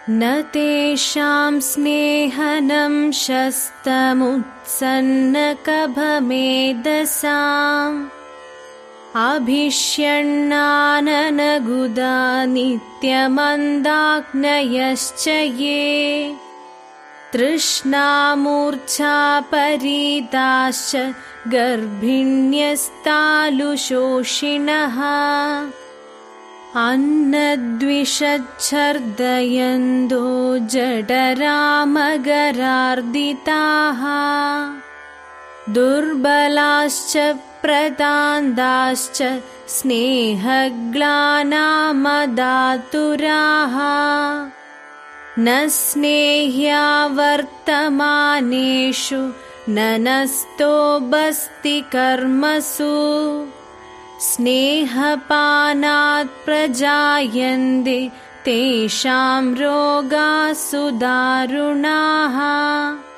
न तेषां स्नेहनं शस्तमुत्सन्नकभमेधसाम् अभिष्यण्णाननगुदा नित्यमन्दाग्नयश्च ये तृष्णामूर्च्छापरीताश्च गर्भिण्यस्तालुशोषिणः अन्नद्विषच्छर्दयन्दो जठरामगरार्दिताः दुर्बलाश्च प्रतान्दाश्च स्नेहग्लानामदातुराः न स्नेह्या वर्तमानेषु न नस्तोऽस्ति कर्मसु स्नेहपानात् प्रजायन्ते तेषां रोगाः सुदारुणाः।